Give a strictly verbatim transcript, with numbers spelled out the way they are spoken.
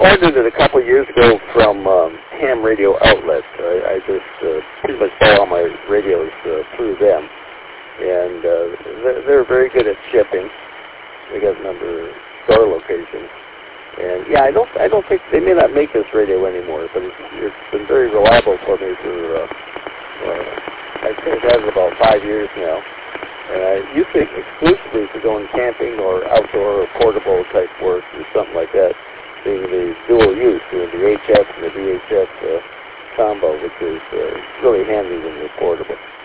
ordered it a couple of years ago from um, Ham Radio Outlet. I, I just uh, pretty much buy all my radios uh, through them, and uh, they're, they're very good at shipping. They got a number of store locations, and yeah, I don't, I don't think they may not make this radio anymore, but it's, it's been very reliable for me for. Uh, uh, I'd say it has about five years now. And I use it exclusively for going camping or outdoor or portable type work or something like that, being the dual use, doing the H F and the V H F uh, combo, which is uh, really handy when you're portable.